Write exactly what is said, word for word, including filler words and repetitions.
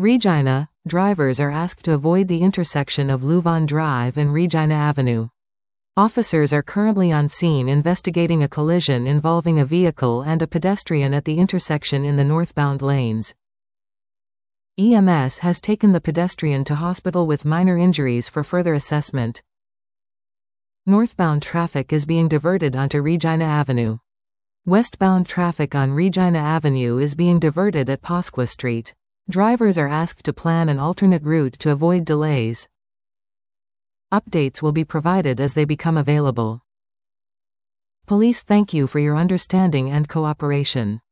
Regina, drivers are asked to avoid the intersection of Louvain Drive and Regina Avenue. Officers are currently on scene investigating a collision involving a vehicle and a pedestrian at the intersection in the northbound lanes. E M S has taken the pedestrian to hospital with minor injuries for further assessment. Northbound traffic is being diverted onto Regina Avenue. Westbound traffic on Regina Avenue is being diverted at Pasqua Street. Drivers are asked to plan an alternate route to avoid delays. Updates will be provided as they become available. Police thank you for your understanding and cooperation.